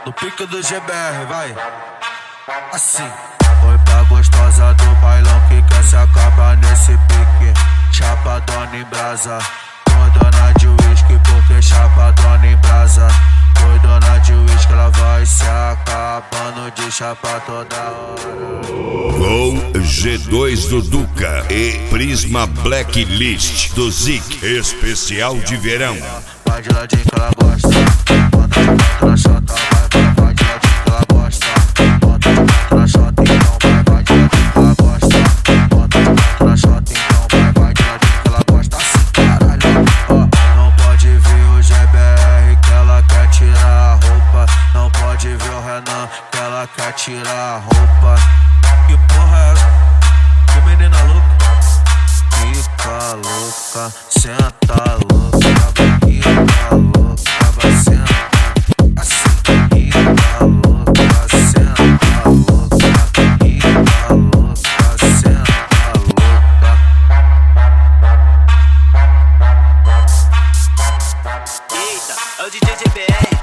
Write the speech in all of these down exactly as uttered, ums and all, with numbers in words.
No pique do G B R, vai. Assim. Foi pra gostosa do bailão que quer se acabar nesse pique. Chapadona em brasa, foi dona de uísque porque chapadona em brasa. Foi dona de uísque, ela vai se acabando de chapar toda hora. Com G dois do Duca e Prisma Blacklist do Zik, especial de verão. Vai de ladinho que ela gosta. Bota de quatro na chota, vai, vai, vai de ladinho que ela gosta. Bota de quatro na chota, então vai, vai de ladinho que ela gosta. Bota de quatro na chota, então vai, vai de ladinho que ela gosta. Assim, caralho, ó. Não pode ver o G B R que ela quer tirar a roupa. Não pode ver o Renan que ela quer tirar a roupa. Que porra é essa? Que menina louca. Fica louca, senta louca. Fica louca, vai sentar. Assim, fica louca, senta louca. Fica louca, senta louca. Eita, é o D J G B R.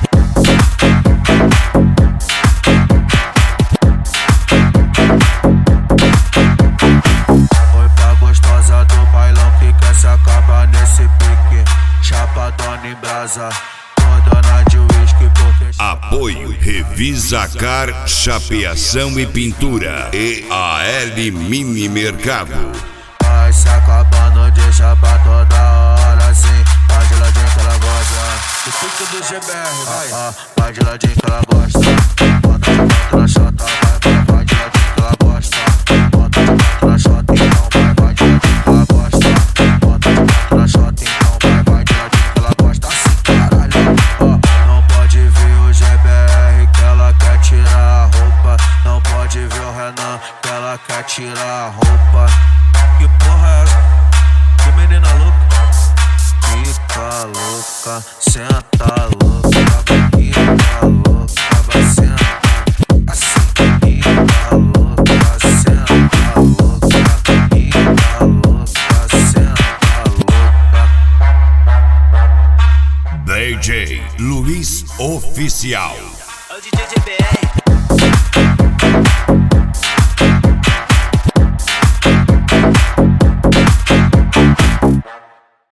Chapadona em brasa, dona de uísque porque... Apoio Revisa Car, Chapeação e Pintura e A L Mini Mercado. Vai se acabando de chapar toda hora assim. Vai de ladinho que ela gosta. Do pico do G B R, vai. Ah, ah, vai de ladinho que ela gosta. Bota de quatro na chota, vai, vai, vai de ladinho que ela gosta. Bota de quatro na chota, então vai, vai de ladinho que ela gosta. Bota de quatro na chota, então vai, vai de ladinho que ela gosta. Assim, caralho, ó. Não pode ver o G B R que ela quer tirar a roupa. Não pode ver o Renan que ela quer tirar a roupa. Que porra é essa? Que menina louca. Fica louca, senta louca. Fica louca, vai sentar. Assim, fica louca, senta louca. Fica louca, senta louca. D J Luiz Oficial. É o D J G B R.